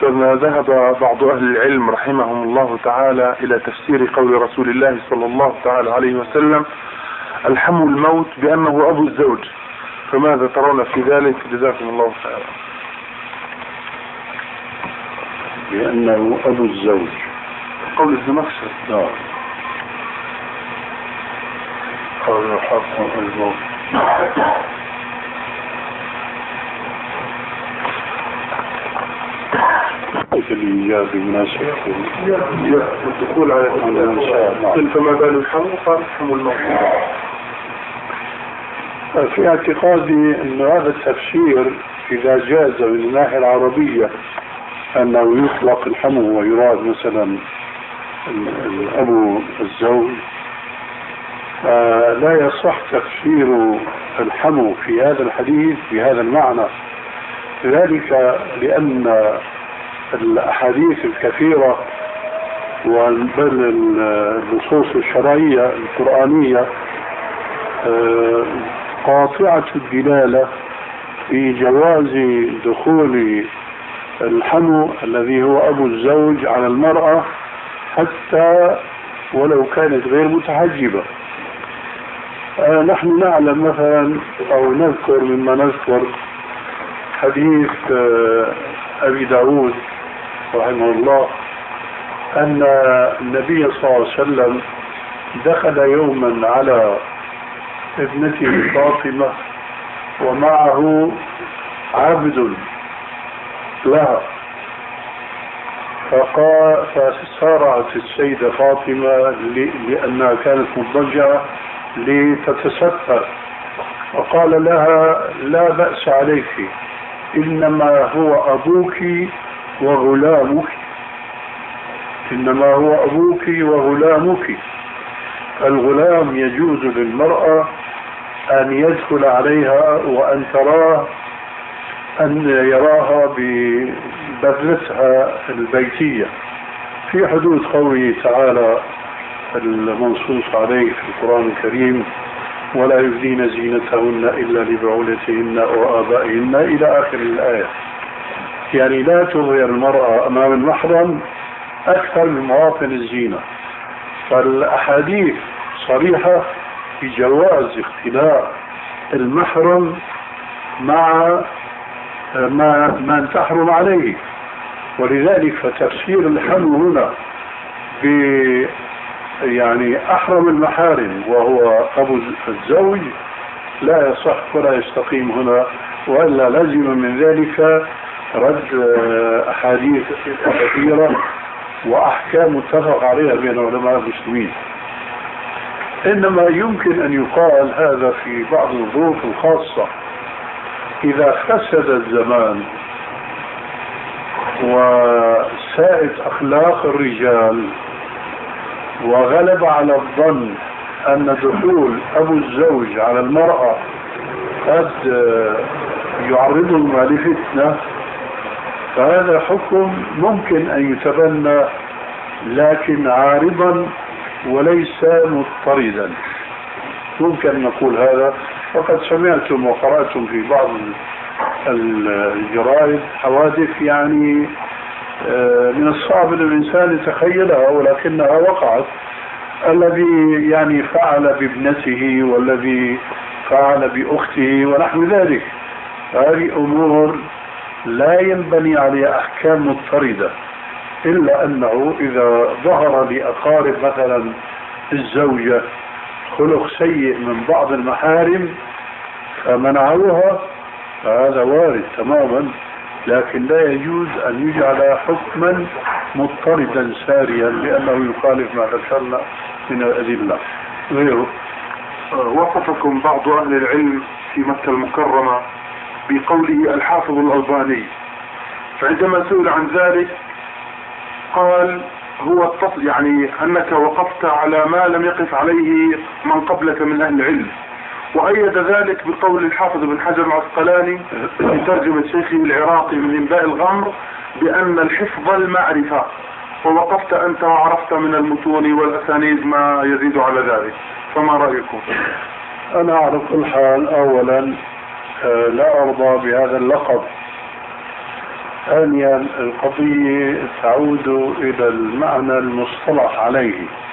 أستاذنا، ذهب بعض أهل العلم رحمهم الله تعالى إلى تفسير قول رسول الله صلى الله تعالى عليه وسلم: الحم الموت بأنه أبو الزوج، فماذا ترون في ذلك؟ جزاكم الله خيرا. بأنه أبو الزوج قول الزمخشري. نعم. قول الحق الموت. في الإيجاب مناسبة والدخول على الإنسان. فما بال الحم؟ قال الحم الموت. في اعتقادي أن هذا التفسير إذا جاز من الناحية العربية أنه يطلق الحمو ويراد مثلا أبو الزوج، لا يصح تفسير الحمو في هذا الحديث بهذا المعنى، ذلك لأن الأحاديث الكثيرة بل النصوص الشرعية القرآنية قاطعة الدلالة في جواز دخول الحمو الذي هو أبو الزوج على المرأة حتى ولو كانت غير متحجبة. نحن نعلم مثلا أو نذكر مما نذكر حديث أبي داود رحمه الله أن النبي صلى الله عليه وسلم دخل يوما على ابنته فاطمة ومعه عبد لها، فسارعت السيدة فاطمة لأنها كانت مضجعة لتتستر، وقال لها: لا بأس عليك، إنما هو أبوك وغلامك، إنما هو أبوك وغلامك. الغلام يجوز للمرأة أن يدخل عليها وأن تراه، أن يراها ببذلتها البيتية في حدود قوله تعالى المنصوص عليه في القرآن الكريم: ولا يبدين زينتهن إلا لبعولتهن وآبائهن إلى آخر الآية. يعني لا تظهر المرأة أمام المحرم أكثر من مواطن الزينة. فالأحاديث صريحة في جواز اختلاء المحرم مع من تحرم عليه، ولذلك فتفسير الحمو هنا يعني أحرم المحارم وهو أبو الزوج لا يصح ولا يستقيم هنا، وإلا لازم من ذلك رد أحاديث كثيرة وأحكام متفق عليها بين علماء المسلمين. إنما يمكن أن يقال هذا في بعض الظروف الخاصة، إذا فسد الزمان وساءت أخلاق الرجال وغلب على الظن أن دخول أبو الزوج على المرأة قد يعرضهم لفتنة، فهذا حكم ممكن أن يتبنى لكن عارضا وليس مضطردا. ممكن نقول هذا، وقد سمعتم وقرأتم في بعض الجرائد حوادث يعني من الصعب أن الإنسان يتخيلها ولكنها وقعت، الذي يعني فعل بابنته والذي فعل بأخته ونحو ذلك. هذه أمور لا ينبني عليها أحكام مضطردة، إلا أنه إذا ظهر لأقارب مثلا الزوجة خلق سيء من بعض المحارم فمنعوها، فهذا وارد تماما، لكن لا يجوز أن يجعل حكما مضطردا ساريا لأنه يخالف ما ذكرنا من الأدلة. غيره وصفكم بعض أهل العلم في مكة المكرمة بقوله الحافظ الألباني، فعندما سئل عن ذلك قال هو يعني أنك وقفت على ما لم يقف عليه من قبلك من أهل العلم، وأيد ذلك بقول الحافظ بن حجر العسقلاني في ترجمة شيخه العراقي من إنباء الغمر بأن الحفظ المعرفة، ووقفت أنت وعرفت من المتون والأسانيد ما يزيد على ذلك، فما رأيكم؟ أنا أعرف الحال أولا لا أرضى بهذا اللقب ثانيا القضية تعود إلى المعنى المصطلح عليه.